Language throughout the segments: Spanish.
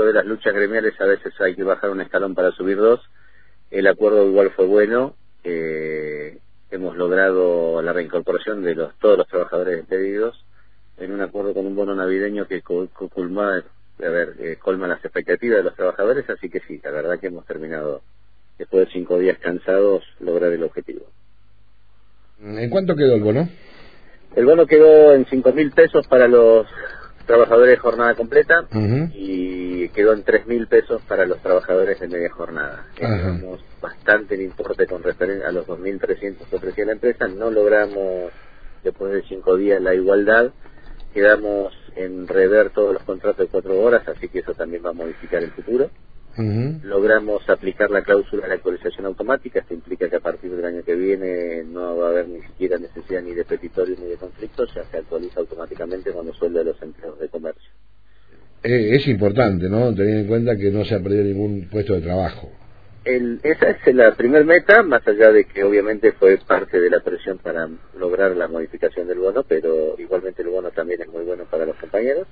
de las luchas gremiales a veces hay que bajar un escalón para subir dos. El acuerdo igual fue bueno. Hemos logrado la reincorporación de todos los trabajadores despedidos en un acuerdo con un bono navideño que colma las expectativas de los trabajadores, así que sí, la verdad que hemos terminado, después de 5 días cansados, lograr el objetivo. ¿En cuánto quedó el bono? El bono quedó en 5.000 pesos para los trabajadores de jornada completa y quedó en 3.000 pesos para los trabajadores de media jornada. Tenemos bastante el importe con referencia a los 2.300 que ofrecía la empresa. No logramos, después de 5 días, la igualdad. Quedamos en rever todos los contratos de 4 horas, así que eso también va a modificar el futuro. Logramos aplicar la cláusula de la actualización automática. Esto implica que a partir del año que viene no va a haber ni siquiera necesidad ni de petitorio ni de conflicto, ya se actualiza automáticamente con el sueldo de los empleados de comercio. Es importante, ¿no?, tener en cuenta que no se ha perdido ningún puesto de trabajo. Esa es la primer meta, más allá de que obviamente fue parte de la presión para lograr la modificación del bono, igualmente el bono también es muy bueno para los compañeros.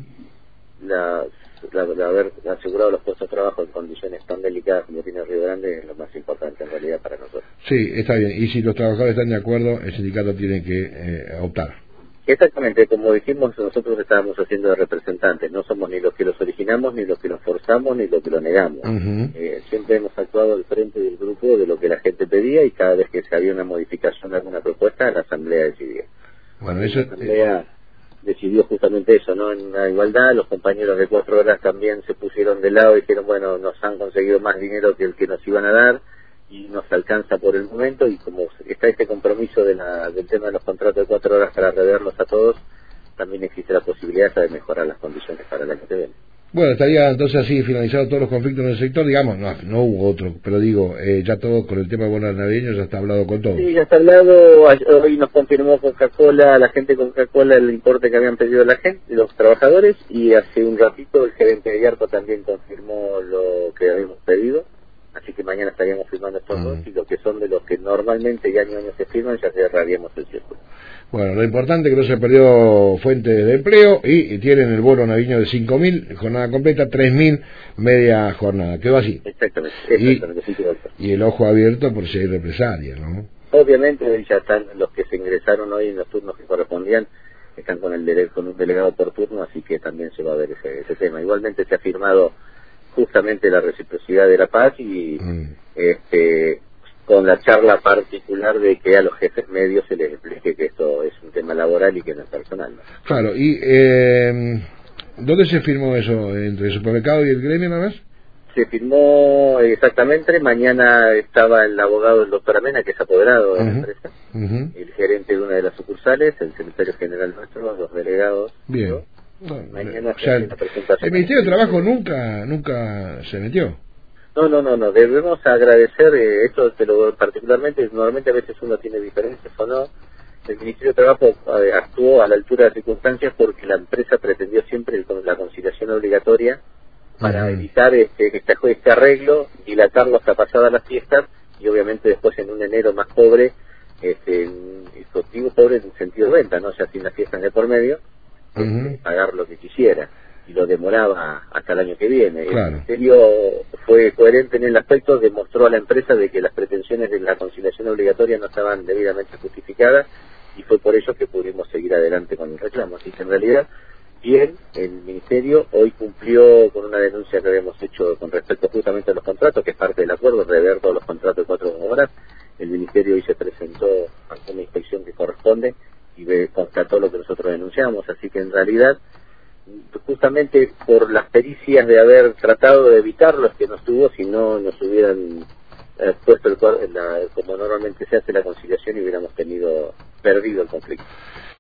Haber asegurado los puestos de trabajo en condiciones tan delicadas como tiene Río Grande es lo más importante en realidad para nosotros. Sí, está bien, y si los trabajadores están de acuerdo, el sindicato tiene que optar. Exactamente, como dijimos, nosotros estábamos haciendo de representantes, no somos ni los que los originamos, ni los que los forzamos, ni los que lo negamos. Siempre hemos actuado al frente del grupo de lo que la gente pedía, y cada vez que se había una modificación de alguna propuesta, la asamblea decidía. Bueno, eso... La asamblea decidió justamente eso, ¿no? En la igualdad, los compañeros de 4 horas también se pusieron de lado y dijeron, bueno, nos han conseguido más dinero que el que nos iban a dar, y nos alcanza por el momento, y como está este compromiso del tema de los contratos de 4 horas para reverlos a todos, también existe la posibilidad de mejorar las condiciones para el año que viene. Bueno, estaría entonces así finalizados todos los conflictos en el sector, digamos, no hubo otro, pero digo, ya todo con el tema de bonos navideños ya está hablado con todo. Sí, ya está hablado. Hoy nos confirmó Coca-Cola, la gente de Coca-Cola, el importe que habían pedido la gente, los trabajadores, y hace un ratito el gerente de Yarco también confirmó lo que habíamos pedido. Así que mañana estaríamos firmando estos dos, y lo que son de los que normalmente ya año a año se firman, ya cerraríamos el círculo. Bueno, lo importante es que no se perdió fuente de empleo, y tienen el bono navideño de 5.000, jornada completa, 3.000, media jornada. Quedó así. Exactamente. Y el ojo abierto por si hay represalias, ¿no? Obviamente ya están los que se ingresaron hoy en los turnos que correspondían, están con un delegado por turno, así que también se va a ver ese tema. Igualmente se ha firmado justamente la reciprocidad de la paz y con la charla particular de que a los jefes medios se les explique que esto es un tema laboral y que no es personal, ¿no? Claro, y ¿dónde se firmó eso? ¿Entre el supermercado y el gremio nada más? Se firmó exactamente, mañana estaba el abogado del doctor Amena, que es apoderado de la empresa, el gerente de una de las sucursales, el secretario general nuestro, los delegados. Bien. ¿No? Mañana el Ministerio de Trabajo nunca se metió. No, debemos agradecer, esto particularmente, normalmente a veces uno tiene diferencias o no. El Ministerio de Trabajo actuó a la altura de las circunstancias porque la empresa pretendió siempre la conciliación obligatoria para evitar este arreglo, dilatarlo hasta pasadas las fiestas, y obviamente después en un enero más pobre, pobre en sentido de venta, ¿no? O sea, sin las fiestas de por medio, pagar lo que quisiera, y lo demoraba hasta el año que viene. Claro. El Ministerio fue coherente en el aspecto, demostró a la empresa de que las pretensiones de la conciliación obligatoria no estaban debidamente justificadas, y fue por ello que pudimos seguir adelante con el reclamo. Así que en realidad, bien, el Ministerio hoy cumplió con una denuncia que habíamos hecho con respecto justamente a los contratos, que es parte del acuerdo, rever todos los contratos de 4 horas. El Ministerio hoy se presentó ante una inspección que corresponde y constató lo que nosotros denunciamos, así que en realidad, justamente por las pericias de haber tratado de evitarlo, es que nos tuvo, si no nos hubieran puesto como normalmente se hace la conciliación y hubiéramos perdido el conflicto.